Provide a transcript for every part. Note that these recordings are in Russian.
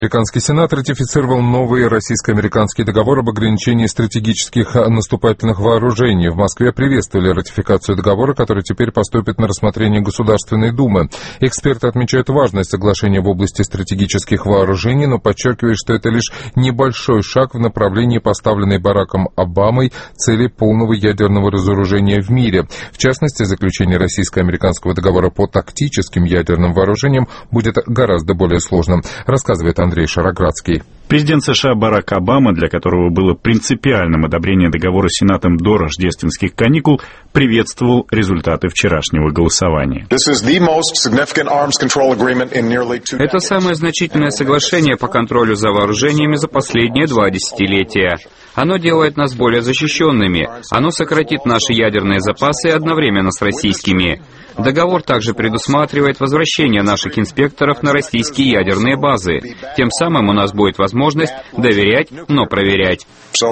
Американский Сенат ратифицировал новый российско-американский договор об ограничении стратегических наступательных вооружений. В Москве приветствовали ратификацию договора, который теперь поступит на рассмотрение Государственной Думы. Эксперты отмечают важность соглашения в области стратегических вооружений, но подчеркивают, что это лишь небольшой шаг в направлении поставленной Бараком Обамой цели полного ядерного разоружения в мире. В частности, заключение российско-американского договора по тактическим ядерным вооружениям будет гораздо более сложным, рассказывает Андрей Шароградский. Президент США Барак Обама, для которого было принципиальным одобрение договора с Сенатом до рождественских каникул, приветствовал результаты вчерашнего голосования. Это самое значительное соглашение по контролю за вооружениями за последние 2 десятилетия. Оно делает нас более защищенными. Оно сократит наши ядерные запасы одновременно с российскими. Договор также предусматривает возвращение наших инспекторов на российские ядерные базы. Тем самым у нас будет возможность доверять, но проверять.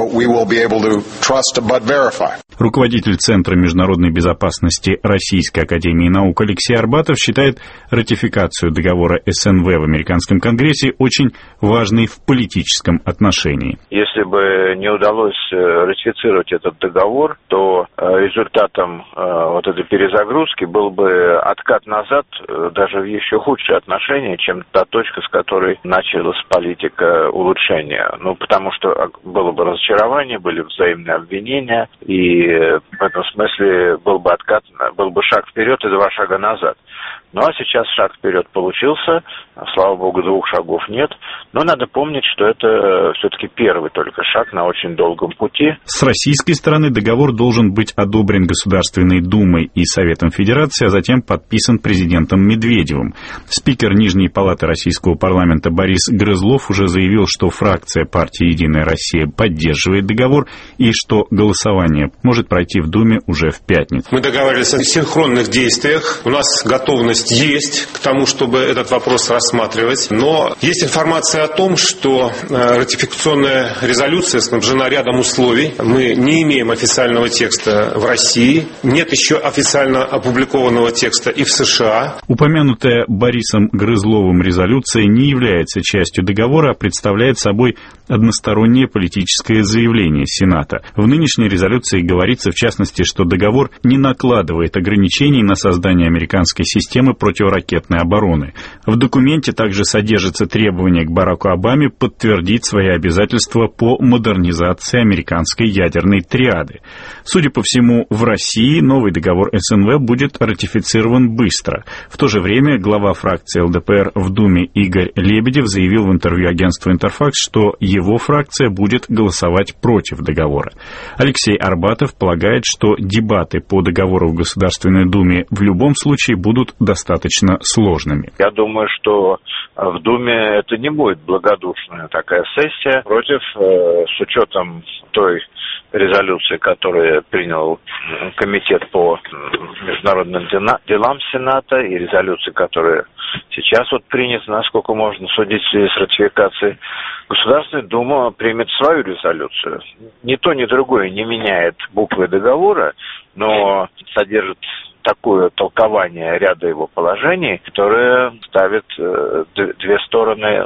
Руководитель Центра международной безопасности Российской академии наук Алексей Арбатов считает ратификацию договора СНВ в американском Конгрессе очень важной в политическом отношении. Если бы не удалось ратифицировать этот договор, то результатом вот этой перезагрузки был бы откат назад даже в еще худшие отношения, чем та точка, с которой началась политика улучшения. Потому что было бы разочарование, были взаимные обвинения, и в этом смысле был бы откат, был бы шаг вперед и 2 шага назад. Ну а сейчас шаг вперед получился, слава богу, 2 шагов нет, но надо помнить, что это все-таки первый только шаг на очень долгом пути. С российской стороны договор должен быть одобрен Государственной Думой и Советом Федерации, а затем подписан президентом Медведевым. Спикер Нижней палаты российского парламента Борис Грызлов уже заявил, что фракция партии «Единая Россия» поддерживает договор и что голосование может пройти в Думе уже в пятницу. Мы договаривались о синхронных действиях. У нас готовность есть к тому, чтобы этот вопрос рассматривать. Но есть информация о том, что ратификационная резолюция снабжена рядом условий. Мы не имеем официального текста в России. Нет еще официально опубликованного текста и в США. Упомянутая Борисом Грызловым резолюция не является частью договора, а представляет собой одностороннее политическое заявление Сената. В нынешней резолюции говорится, в частности, что договор не накладывает ограничений на создание американской системы противоракетной обороны. В документе также содержится требование к Бараку Обаме подтвердить свои обязательства по модернизации американской ядерной триады. Судя по всему, в России новый договор СНВ будет ратифицирован быстро. В то же время глава фракции ЛДПР в Думе Игорь Лебедев заявил в интервью агентству «Интерфакс», что его фракция будет голосовать против договора. Алексей Арбатов полагает, что дебаты по договору в Государственной Думе в любом случае будут достаточно сложными. Я думаю, что в Думе это не будет благодушная такая сессия. Против, с учетом той резолюции, которую принял Комитет по международным делам Сената, и резолюции, которая сейчас принята, насколько можно судить в связи с ратификацией, Государственная Дума примет свою резолюцию. Ни то, ни другое не меняет буквы договора, но содержит такое толкование ряда его положений, которое ставит 2 стороны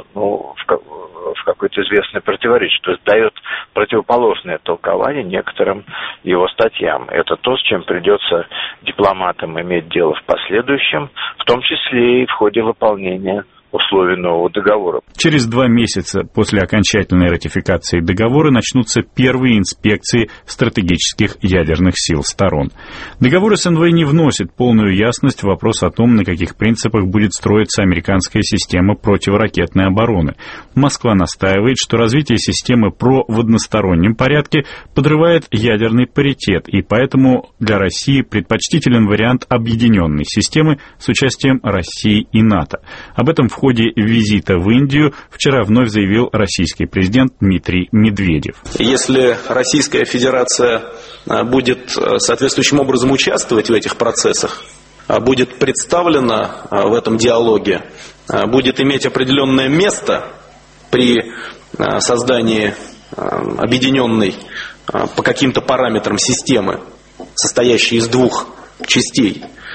в какое-то известное противоречие, то есть дает противоположное толкование некоторым его статьям. Это то, с чем придется дипломатам иметь дело в последующем, в том числе и в ходе выполнения условий нового договора. Через 2 месяца после окончательной ратификации договора начнутся первые инспекции стратегических ядерных сил сторон. Договор СНВ не вносит полную ясность в вопрос о том, на каких принципах будет строиться американская система противоракетной обороны. Москва настаивает, что развитие системы ПРО в одностороннем порядке подрывает ядерный паритет, и поэтому для России предпочтителен вариант объединенной системы с участием России и НАТО. Об этом в ходе визита в Индию вчера вновь заявил российский президент Дмитрий Медведев. Если Российская Федерация будет соответствующим образом участвовать в этих процессах, будет представлена в этом диалоге, будет иметь определенное место при создании объединенной по каким-то параметрам системы, состоящей из 2 частей,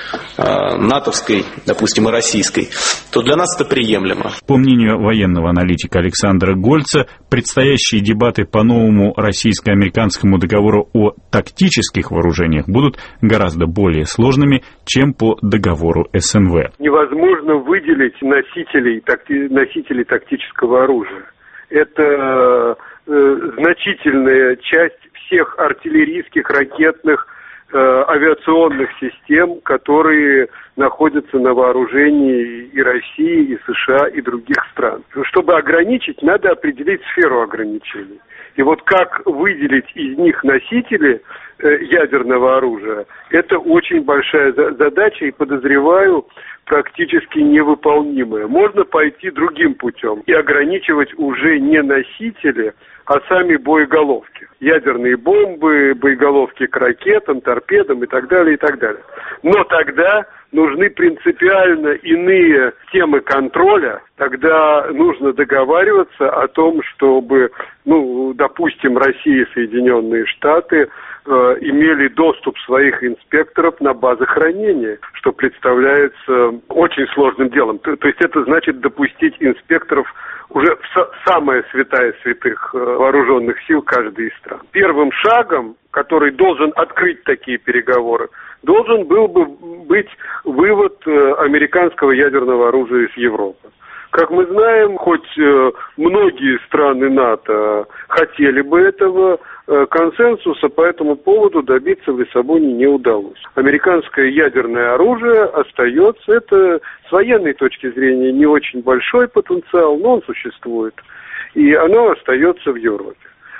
натовской, допустим, и российской, то для нас это приемлемо. По мнению военного аналитика Александра Гольца, предстоящие дебаты по новому российско-американскому договору о тактических вооружениях будут гораздо более сложными, чем по договору СНВ. Невозможно выделить носителей тактического оружия. Это значительная часть всех артиллерийских, ракетных, авиационных систем, которые находятся на вооружении и России, и США, и других стран. Чтобы ограничить, надо определить сферу ограничений. И вот как выделить из них носители ядерного оружия, это очень большая задача, и, подозреваю, практически невыполнимая. Можно пойти другим путем и ограничивать уже не носители, а сами боеголовки. Ядерные бомбы, боеголовки к ракетам, торпедам и так далее, и так далее. Но тогда нужны принципиально иные темы контроля. Тогда нужно договариваться о том, чтобы, допустим, Россия и Соединенные Штаты имели доступ своих инспекторов на базы хранения, что представляется очень сложным делом. То есть это значит допустить инспекторов уже в самая святая святых вооруженных сил каждой из стран. Первым шагом, который должен открыть такие переговоры, должен был бы быть вывод американского ядерного оружия из Европы. Как мы знаем, хоть многие страны НАТО хотели бы этого, консенсуса по этому поводу добиться в Лиссабоне не удалось. Американское ядерное оружие остается, это с военной точки зрения не очень большой потенциал, но он существует, и оно остается в Европе.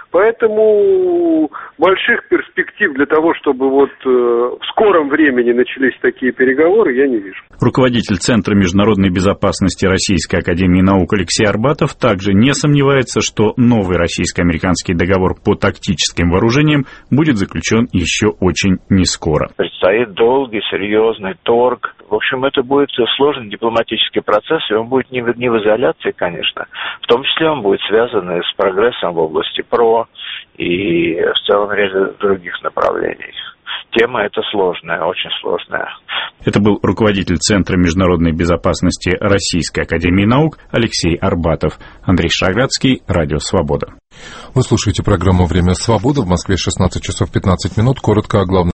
Поэтому больших перспектив для того, чтобы в скором времени начались такие переговоры, я не вижу. Руководитель Центра международной безопасности Российской академии наук Алексей Арбатов также не сомневается, что новый российско-американский договор по тактическим вооружениям будет заключен еще очень нескоро. Предстоит долгий, серьезный торг. В общем, это будет сложный дипломатический процесс, и он будет не в изоляции, конечно. В том числе он будет связан и с прогрессом в области ПРО и в целом ряде других направлений. Тема эта сложная, очень сложная. Это был руководитель Центра международной безопасности Российской академии наук Алексей Арбатов. Андрей Шаградский, Радио Свобода. Вы слушаете программу «Время свободы». В Москве 16 часов 15 минут. Коротко о главном.